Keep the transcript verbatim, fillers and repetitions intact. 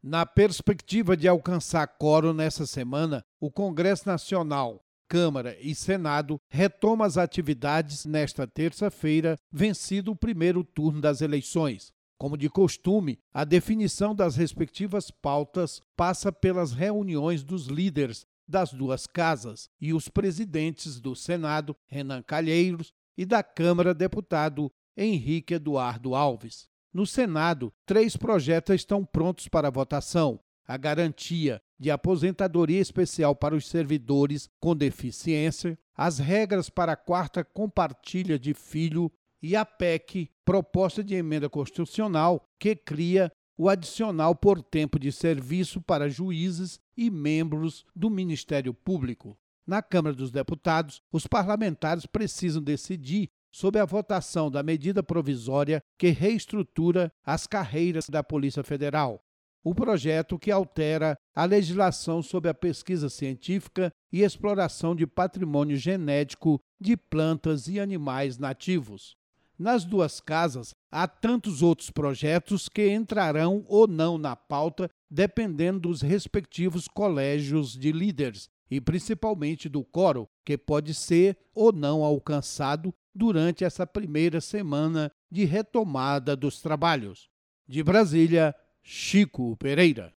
Na perspectiva de alcançar quórum nessa semana, o Congresso Nacional, Câmara e Senado retoma as atividades nesta terça-feira, vencido o primeiro turno das eleições. Como de costume, a definição das respectivas pautas passa pelas reuniões dos líderes das duas casas e os presidentes do Senado, Renan Calheiros, e da Câmara, deputado Henrique Eduardo Alves. No Senado, três projetos estão prontos para votação: a garantia de aposentadoria especial para os servidores com deficiência, as regras para a quarta compartilha de filho e a P E C, proposta de emenda constitucional, que cria o adicional por tempo de serviço para juízes e membros do Ministério Público. Na Câmara dos Deputados, os parlamentares precisam decidir sobre a votação da medida provisória que reestrutura as carreiras da Polícia Federal. O projeto que altera a legislação sobre a pesquisa científica e exploração de patrimônio genético de plantas e animais nativos. Nas duas casas, há tantos outros projetos que entrarão ou não na pauta, dependendo dos respectivos colégios de líderes e principalmente do quórum, que pode ser ou não alcançado durante essa primeira semana de retomada dos trabalhos. De Brasília, Chico Pereira.